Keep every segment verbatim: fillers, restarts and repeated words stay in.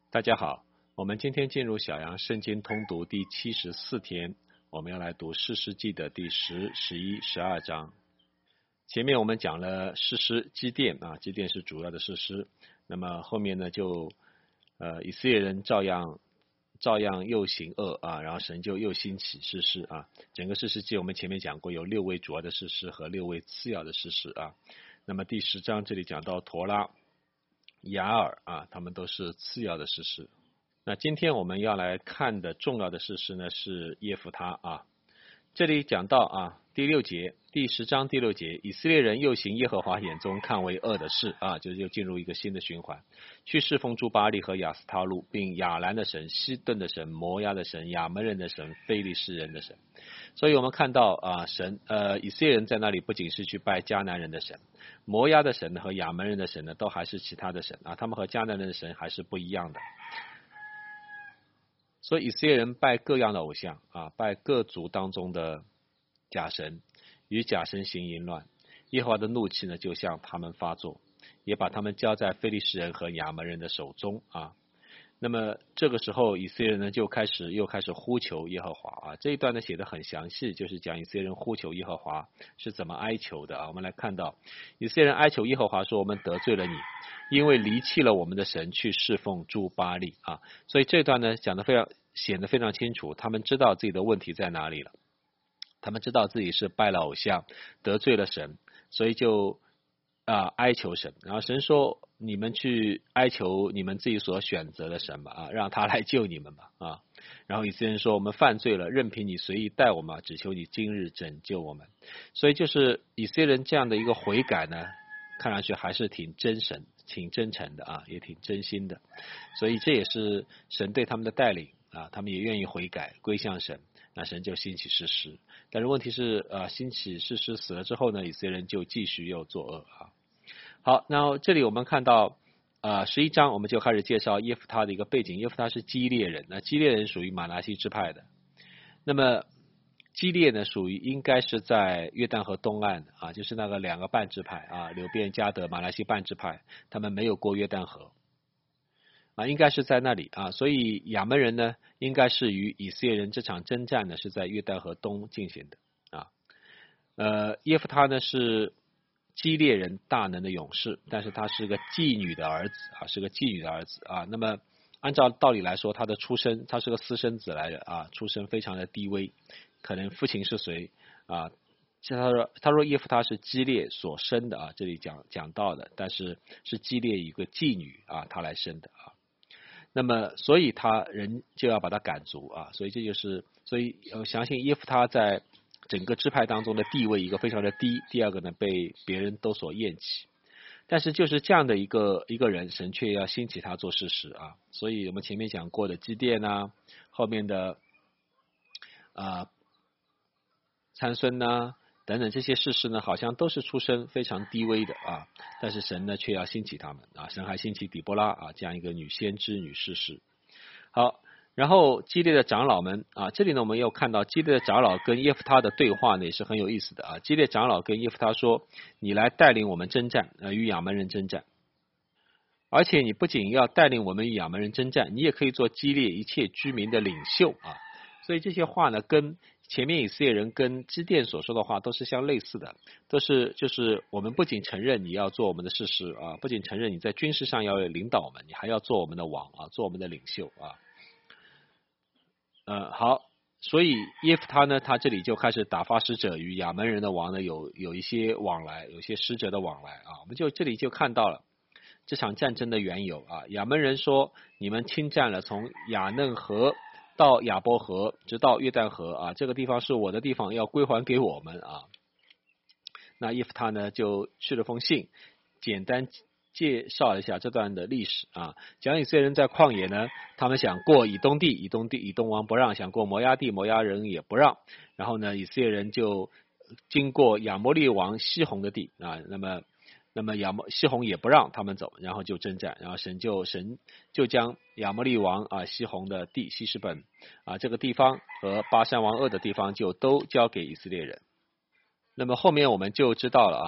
大家好，我们今天进入小杨圣经通读第七十四天，我们要来读士师记的第十、十一、十二章。前面我们讲了士师基甸啊，基甸是主要的士师。那么后面呢，就呃以色列人照样照样又行恶啊，然后神就又兴起士师啊。整个士师记我们前面讲过，有六位主要的士师和六位次要的士师啊。那么第十章这里讲到陀拉、雅尔啊，他们都是次要的士师。那今天我们要来看的重要的士师呢是耶弗他啊。这里讲到啊第六节，第十章第六节，以色列人又行耶和华眼中看为恶的事啊，就又进入一个新的循环，去侍奉诸巴力和亚斯他路，并亚兰的神、西顿的神、摩押的神、亚门人的神、非利士人的神。所以我们看到啊，神呃以色列人在那里不仅是去拜迦南人的神，摩押的神和亚门人的神呢，都还是其他的神啊，他们和迦南人的神还是不一样的。所以以色列人拜各样的偶像啊，拜各族当中的假神，与假神行淫乱，耶和华的怒气呢就向他们发作，也把他们交在非利士人和亚门人的手中啊。那么这个时候以色列人呢就开始又开始呼求耶和华啊，这一段呢写得很详细，就是讲以色列人呼求耶和华是怎么哀求的啊。我们来看到以色列人哀求耶和华说，我们得罪了你，因为离弃了我们的神去侍奉诸巴力啊。所以这段呢讲得非常显得非常清楚，他们知道自己的问题在哪里了，他们知道自己是拜了偶像，得罪了神，所以就啊哀求神，然后神说你们去哀求你们自己所选择的神吧啊，让他来救你们吧啊。然后以色列人说，我们犯罪了，任凭你随意待我们，只求你今日拯救我们。所以就是以色列人这样的一个悔改呢，看上去还是挺真神挺真诚的啊，也挺真心的。所以这也是神对他们的带领啊，他们也愿意悔改归向神，那神就兴起士师。但是问题是呃，兴起士师死了之后呢，以色列人就继续又作恶啊。好，那这里我们看到呃十一章我们就开始介绍耶弗他的一个背景。耶弗他是基列人，那基列人属于马拿西支派的。那么基列呢属于应该是在约旦河东岸啊，就是那个两个半支派啊，流便、迦得、马拿西半支派，他们没有过约旦河啊，应该是在那里啊。所以亚门人呢应该是与以色列人这场征战呢是在约旦河东进行的啊。呃耶弗他呢是基列人大能的勇士，但是他是个妓女的儿子啊，是个妓女的儿子啊。那么按照道理来说，他的出身，他是个私生子来的啊，出身非常的低微，可能父亲是谁啊？他说他说耶弗他是基列所生的啊，这里讲讲到的，但是是基列一个妓女啊，他来生的啊。那么所以他人就要把他赶逐啊，所以这就是所以我相信耶弗他在整个支派当中的地位一个非常的低，第二个呢被别人都所厌弃。但是就是这样的一个一个人，神却要兴起他做士师啊。所以我们前面讲过的基甸啊，后面的啊参孙呐等等这些士师呢，好像都是出身非常低微的啊，但是神呢却要兴起他们啊，神还兴起底波拉啊这样一个女先知、女士师。好。然后基列的长老们啊，这里呢我们又看到基列的长老跟耶弗他的对话呢也是很有意思的啊。基列长老跟耶弗他说，你来带领我们征战，呃与亚门人征战，而且你不仅要带领我们与亚门人征战，你也可以做基列一切居民的领袖啊。所以这些话呢跟前面以色列人跟基甸所说的话都是相类似的，都是就是我们不仅承认你要做我们的士师啊，不仅承认你在军事上要领导我们，你还要做我们的王啊，做我们的领袖啊。呃，好，所以耶弗他呢，他这里就开始打发使者与亚门人的王呢有有一些往来，有些使者的往来啊。我们就这里就看到了这场战争的缘由啊。亚门人说，你们侵占了从亚嫩河到亚伯河，直到约旦河啊，这个地方是我的地方，要归还给我们啊。那耶弗他呢就去了封信，简单介绍一下这段的历史啊，讲以色列人在旷野呢，他们想过以东地，以东地以东王不让，想过摩押地，摩押人也不让。然后呢，以色列人就经过亚摩利王西宏的地啊，那么那么亚摩西宏也不让他们走，然后就征战，然后神就神就将亚摩利王啊西宏的地希实本啊这个地方和巴山王噩的地方就都交给以色列人。那么后面我们就知道了啊。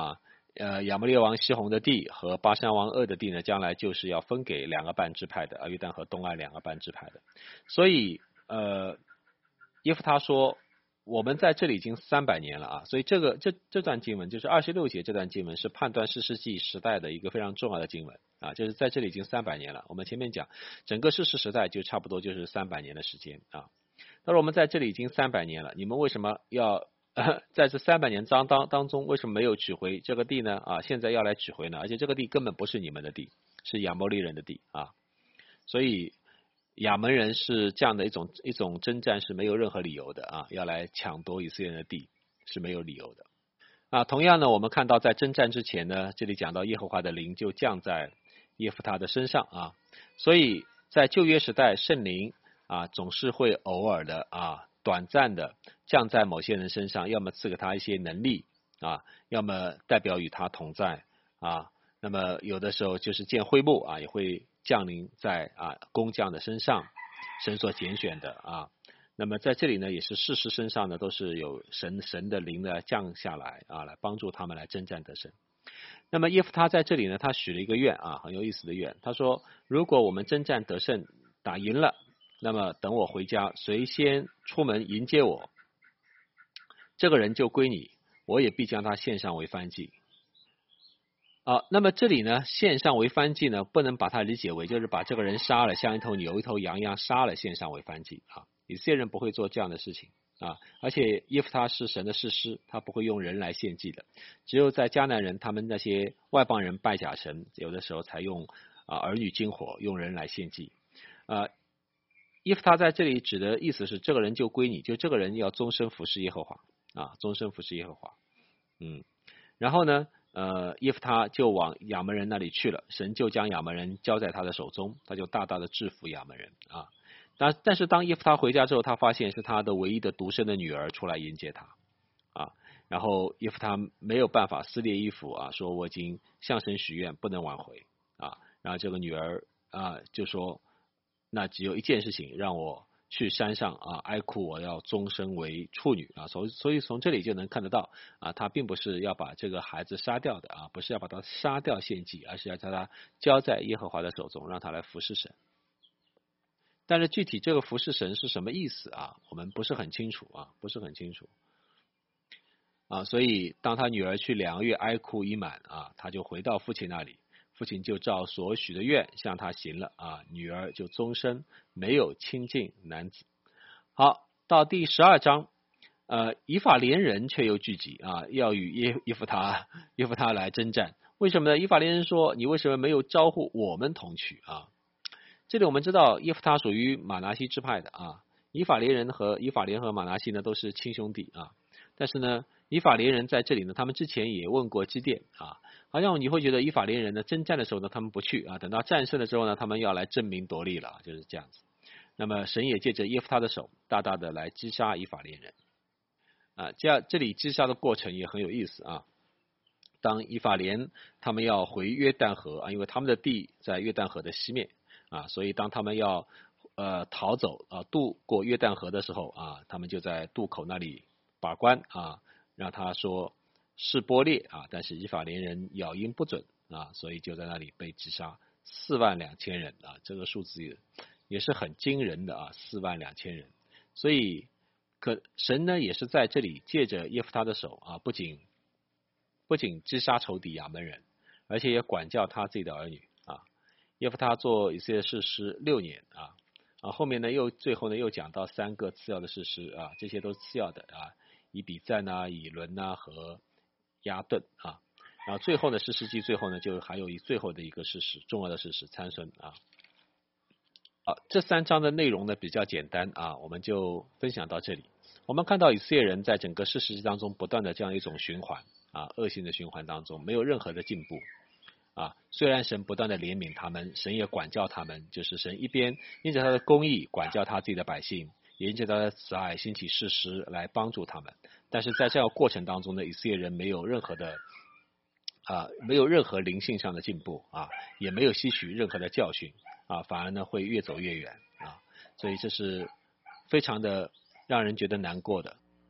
呃亚摩利王西宏的地和巴珊王噩的地呢，将来就是要分给两个半支派的，啊约旦河东岸两个半支派的。所以呃耶夫他说，我们在这里已经三百年了啊，所以这个这这段经文就是二十六节这段经文是判断士师记时代的一个非常重要的经文啊，就是在这里已经三百年了。我们前面讲整个士师时代就差不多就是三百年的时间啊。但是我们在这里已经三百年了，你们为什么要、呃、在这三百年当当当中为什么没有取回这个地呢？啊，现在要来取回呢？而且这个地根本不是你们的地，是亚摩利人的地啊，所以亚门人是这样的一种一种征战是没有任何理由的啊，要来抢夺以色列人的地是没有理由的啊。同样呢，我们看到在征战之前呢，这里讲到耶和华的灵就降在耶夫他的身上啊，所以在旧约时代圣灵啊总是会偶尔的啊短暂的降在某些人身上，要么赐给他一些能力啊，要么代表与他同在啊，那么有的时候就是见灰幕啊，也会降临在啊工匠的身上，神所拣选的啊。那么在这里呢，也是士师身上呢都是有神神的灵呢降下来啊，来帮助他们来征战得胜。那么耶夫他在这里呢，他许了一个愿啊，很有意思的愿。他说，如果我们征战得胜，打赢了，那么等我回家，谁先出门迎接我，这个人就归你，我也必将他献上为燔祭。啊，那么这里呢，献上为燔祭呢，不能把它理解为就是把这个人杀了，像一头牛、一头羊一样杀了，献上为燔祭啊。以色列人不会做这样的事情啊，而且耶夫他是神的士师，他不会用人来献祭的。只有在迦南人他们那些外邦人拜假神，有的时候才用啊儿女金火，用人来献祭。啊，耶夫他在这里指的意思是，这个人就归你，就这个人要终身服侍耶和华啊，终身服侍耶和华。嗯，然后呢？呃，耶夫他就往亚门人那里去了，神就将亚门人交在他的手中，他就大大的制服亚门人啊。但但是当耶夫他回家之后，他发现是他的唯一的独生的女儿出来迎接他啊，然后耶夫他没有办法撕裂衣服啊，说我已经向神许愿，不能挽回啊。然后这个女儿啊就说，那只有一件事情，让我去山上啊哀哭，我要终身为处女啊，所以所以从这里就能看得到啊，他并不是要把这个孩子杀掉的啊，不是要把他杀掉献祭，而是要将他交在耶和华的手中，让他来服侍神。但是具体这个服侍神是什么意思啊？我们不是很清楚啊，不是很清楚啊，所以当他女儿去两个月哀哭已满啊，他就回到父亲那里。父亲就照所许的愿向他行了啊，女儿就终身没有亲近男子。好，到第十二章，呃，以法莲人却又聚集啊，要与耶耶夫他耶夫他来征战。为什么呢？以法莲人说，你为什么没有招呼我们同去啊？这里我们知道耶夫他属于马拿西支派的啊，以法莲人和以法莲和马拿西呢都是亲兄弟啊，但是呢，以法莲人在这里呢，他们之前也问过基甸啊。好像你会觉得以法莲人呢征战的时候呢，他们不去啊，等到战胜了之后呢，他们要来争名夺利了，就是这样子。那么神也借着耶夫他的手，大大的来击杀以法莲人啊。这样这里击杀的过程也很有意思啊。当以法莲他们要回约旦河啊，因为他们的地在约旦河的西面啊，所以当他们要呃逃走啊渡过约旦河的时候啊，他们就在渡口那里把关啊，让他说。示波列啊，但是以法莲人咬音不准啊，所以就在那里被击杀四万两千人啊，这个数字也是很惊人的啊，四万两千人。所以可神呢也是在这里借着耶夫他的手啊，不仅不仅击杀仇敌亚门人，而且也管教他自己的儿女啊。耶夫他做以色列士师六年啊，啊后面呢又最后呢又讲到三个次要的士师啊，这些都是次要的啊，以比赞啊、以伦啊和亚顿啊，然后最后呢，士师记最后呢，就还有一最后的一个事实，重要的事实参孙啊。好，这三章的内容呢比较简单啊，我们就分享到这里。我们看到以色列人在整个士师记当中不断的这样一种循环啊，恶性的循环当中，没有任何的进步啊。虽然神不断的怜悯他们，神也管教他们，就是神一边因着他的公义管教他自己的百姓，也因着他的慈爱兴起士师来帮助他们。但是在这个过程当中呢，以色列人没有任何的啊，没有任何灵性上的进步啊，也没有吸取任何的教训啊，反而呢会越走越远啊，所以这是非常的让人觉得难过的。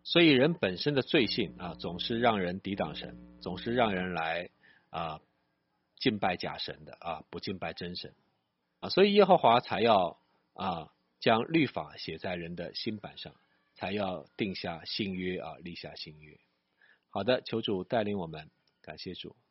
所以人本身的罪性啊，总是让人抵挡神，总是让人来啊敬拜假神的啊，不敬拜真神啊。所以耶和华才要啊将律法写在人的心板上，才要定下新约啊，立下新约。好的，求主带领我们，感谢主。